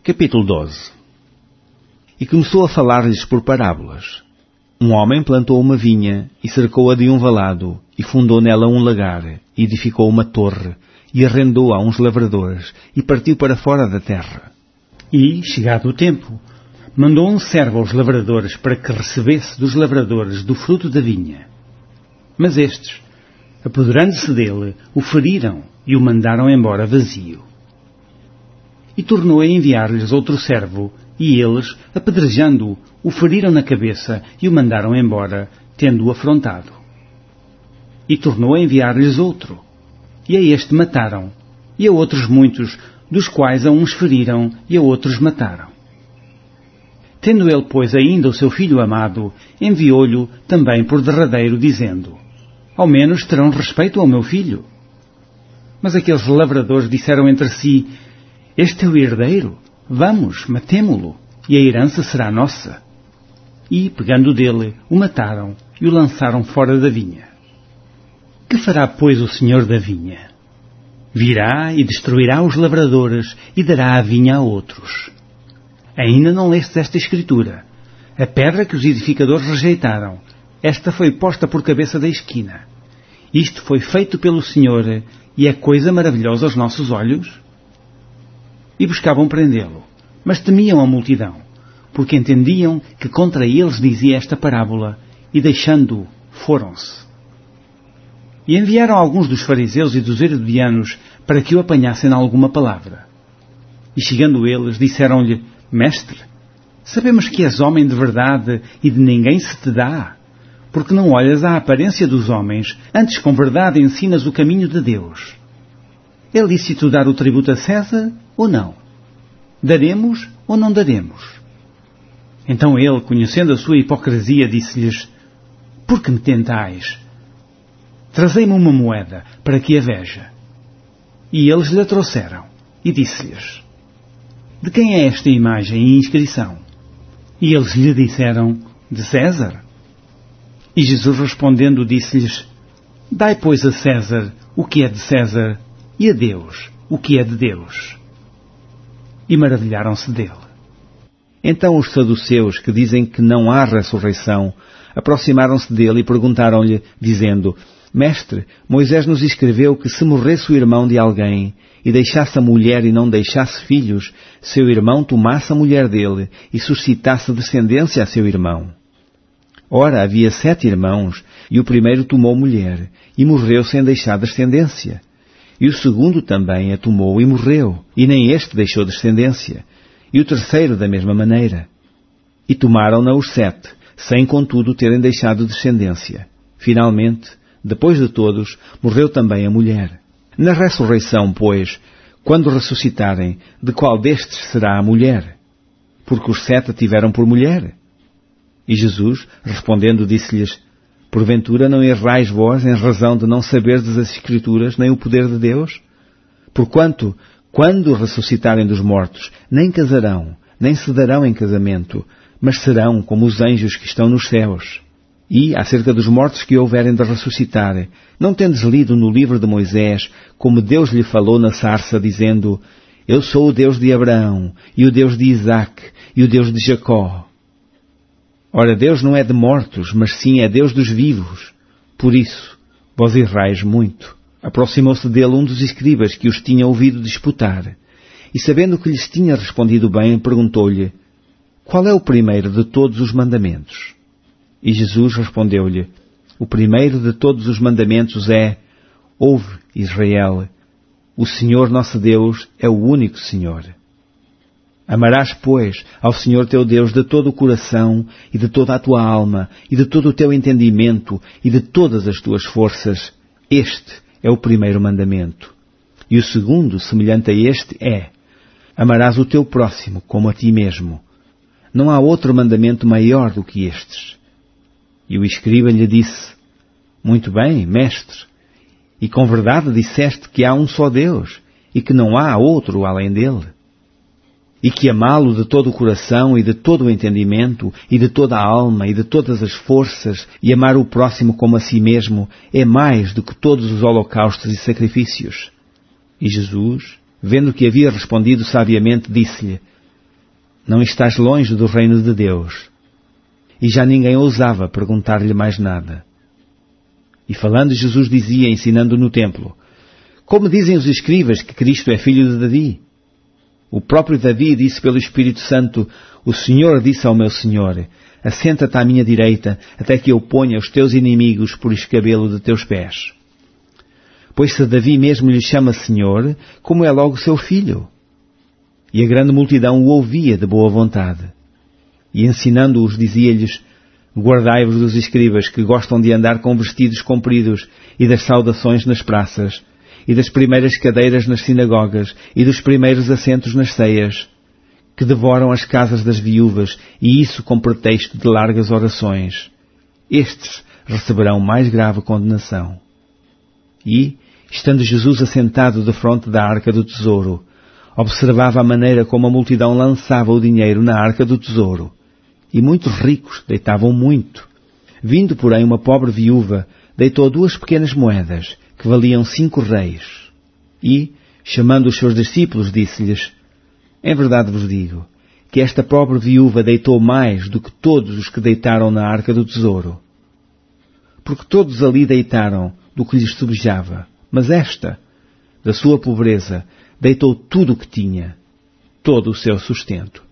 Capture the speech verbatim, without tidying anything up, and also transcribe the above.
Capítulo doze. E começou a falar-lhes por parábolas. Um homem plantou uma vinha, e cercou-a de um valado, e fundou nela um lagar, e edificou uma torre, e arrendou a uns lavradores, e partiu para fora da terra. E, chegado o tempo, mandou um servo aos lavradores para que recebesse dos lavradores do fruto da vinha. Mas estes, apoderando-se dele, o feriram e o mandaram embora vazio. E tornou a enviar-lhes outro servo, e eles, apedrejando-o, o feriram na cabeça e o mandaram embora, tendo-o afrontado. E tornou a enviar-lhes outro, e a este mataram, e a outros muitos, dos quais a uns feriram e a outros mataram. Tendo ele, pois, ainda o seu filho amado, enviou-lhe também por derradeiro, dizendo: ao menos terão respeito ao meu filho. Mas aqueles lavradores disseram entre si: este é o herdeiro, vamos, matemo-lo, e a herança será nossa. E, pegando dele, o mataram e o lançaram fora da vinha. Que fará, pois, o senhor da vinha? Virá e destruirá os lavradores e dará a vinha a outros. Ainda não lestes esta escritura? A pedra que os edificadores rejeitaram, esta foi posta por cabeça da esquina. Isto foi feito pelo Senhor, e é coisa maravilhosa aos nossos olhos? E buscavam prendê-lo, mas temiam a multidão, porque entendiam que contra eles dizia esta parábola, e deixando-o, foram-se. E enviaram alguns dos fariseus e dos herodianos para que o apanhassem em alguma palavra. E chegando eles, disseram-lhe: mestre, sabemos que és homem de verdade e de ninguém se te dá, porque não olhas à aparência dos homens, antes com verdade ensinas o caminho de Deus. É lícito dar o tributo a César ou não? Daremos ou não daremos? Então ele, conhecendo a sua hipocrisia, disse-lhes: por que me tentais? Trazei-me uma moeda, para que a veja. E eles lhe trouxeram, e disse-lhes: de quem é esta imagem e inscrição? E eles lhe disseram: de César. E Jesus respondendo disse-lhes: dai, pois, a César o que é de César, e a Deus o que é de Deus. E maravilharam-se dele. Então os saduceus, que dizem que não há ressurreição, aproximaram-se dele e perguntaram-lhe, dizendo: mestre, Moisés nos escreveu que se morresse o irmão de alguém, e deixasse a mulher e não deixasse filhos, seu irmão tomasse a mulher dele e suscitasse descendência a seu irmão. Ora, havia sete irmãos, e o primeiro tomou mulher, e morreu sem deixar descendência. E o segundo também a tomou e morreu, e nem este deixou descendência. E o terceiro da mesma maneira. E tomaram-na os sete, sem contudo terem deixado descendência. Finalmente, depois de todos, morreu também a mulher. Na ressurreição, pois, quando ressuscitarem, de qual destes será a mulher? Porque os sete a tiveram por mulher. E Jesus, respondendo, disse-lhes: porventura não errais vós em razão de não saberdes as Escrituras nem o poder de Deus? Porquanto, quando ressuscitarem dos mortos, nem casarão, nem se darão em casamento, mas serão como os anjos que estão nos céus. E, acerca dos mortos que houverem de ressuscitar, não tendes lido no livro de Moisés, como Deus lhe falou na sarça, dizendo: eu sou o Deus de Abraão, e o Deus de Isaque, e o Deus de Jacó. Ora, Deus não é de mortos, mas sim é Deus dos vivos. Por isso, vós errais muito. Aproximou-se dele um dos escribas que os tinha ouvido disputar, e sabendo que lhes tinha respondido bem, perguntou-lhe: qual é o primeiro de todos os mandamentos? E Jesus respondeu-lhe: o primeiro de todos os mandamentos é: ouve, Israel, o Senhor nosso Deus é o único Senhor. Amarás, pois, ao Senhor teu Deus de todo o coração, e de toda a tua alma, e de todo o teu entendimento, e de todas as tuas forças. Este é o primeiro mandamento. E o segundo, semelhante a este, é: amarás o teu próximo como a ti mesmo. Não há outro mandamento maior do que estes. E o escriba lhe disse: muito bem, mestre, e com verdade disseste que há um só Deus, e que não há outro além dele. E que amá-lo de todo o coração e de todo o entendimento e de toda a alma e de todas as forças e amar o próximo como a si mesmo é mais do que todos os holocaustos e sacrifícios. E Jesus, vendo que havia respondido sabiamente, disse-lhe: não estás longe do reino de Deus. E já ninguém ousava perguntar-lhe mais nada. E falando, Jesus dizia, ensinando no templo: Como dizem os escribas que Cristo é filho de Davi? O próprio Davi disse pelo Espírito Santo: O Senhor disse ao meu Senhor: Assenta-te à minha direita, até que eu ponha os teus inimigos por escabelo de teus pés. Pois se Davi mesmo lhe chama Senhor, como é logo seu filho? E a grande multidão o ouvia de boa vontade. E ensinando-os dizia-lhes: Guardai-vos dos escribas que gostam de andar com vestidos compridos e das saudações nas praças, e das primeiras cadeiras nas sinagogas, e dos primeiros assentos nas ceias, que devoram as casas das viúvas, e isso com pretexto de largas orações. Estes receberão mais grave condenação. E, estando Jesus assentado defronte da arca do tesouro, observava a maneira como a multidão lançava o dinheiro na arca do tesouro, e muitos ricos deitavam muito. Vindo, porém, uma pobre viúva, deitou duas pequenas moedas, que valiam cinco reis. E, chamando os seus discípulos, disse-lhes: Em verdade vos digo, que esta pobre viúva deitou mais do que todos os que deitaram na arca do tesouro. Porque todos ali deitaram do que lhes subjava, mas esta, da sua pobreza, deitou tudo o que tinha, todo o seu sustento.